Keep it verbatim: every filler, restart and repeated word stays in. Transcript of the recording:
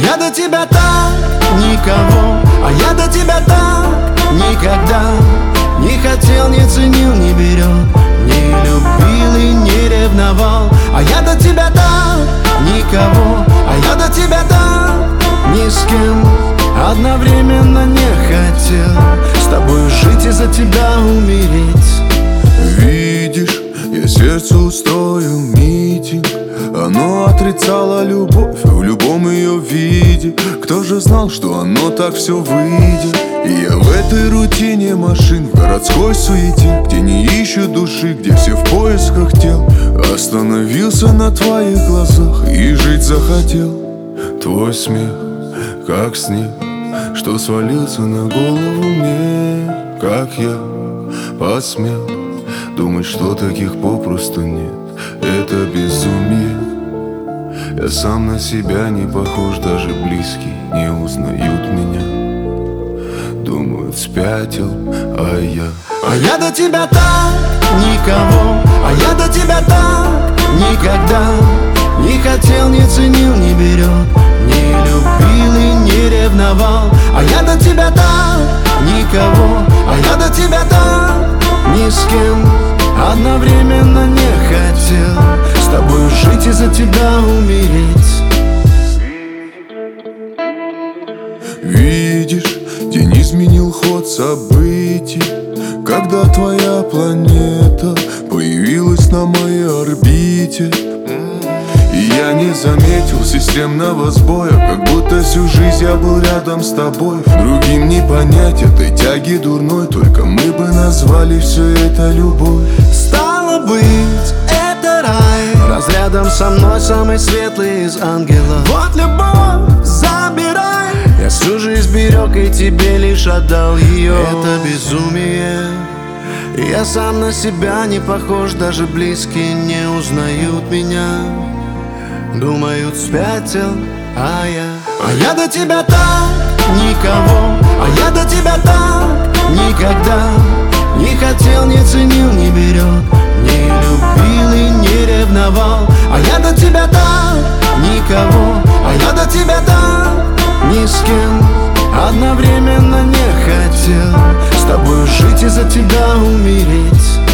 я до тебя так никого, а я до тебя так никогда не хотел, не ценил, не берег, не любил и не ревновал. А я до тебя так никого, а я до тебя так ни с кем одновременно не хотел с тобой жить и за тебя умереть. Видишь, я сердцу устроил митинг. Оно отрицало любовь в любом ее виде. Кто же знал, что оно так все выйдет? И я в этой рутине машин, в городской суете, где не ищут души, где все в поисках тел, остановился на твоих глазах и жить захотел. Твой смех, как снег, что свалился на голову мне. Как я посмел думать, что таких попросту нет. Это безумие. Я сам на себя не похож, даже близкие не узнают меня. Думают, спятил, а я А я до тебя так никого, а я до тебя так никогда не хотел, не ценил, не берег, не любил и не ревновал. А я до тебя так никого, а я до тебя так ни с кем одновременно не хотел с тобой жить и за тебя умереть. Видишь, день изменил ход событий, когда твоя планета появилась на моей орбите. И я не заметил системного сбоя, как будто всю жизнь я был рядом с тобой. Другим не понять этой тяги дурной, только мы бы назвали все это любовь. Стало быть, это рай, разрядом со мной самый светлый из ангелов. Вот любовь, забирай, я всю жизнь берег и тебе лишь отдал ее. Это безумие, я сам на себя не похож, даже близкие не узнают меня. Думают, спятил, а я А я до тебя так никого, а я до тебя так никогда не хотел, не ценил, не берег, не любил и не ревновал. А я до тебя так никого, а я до тебя так ни с кем одновременно не хотел с тобой жить и за тебя умереть.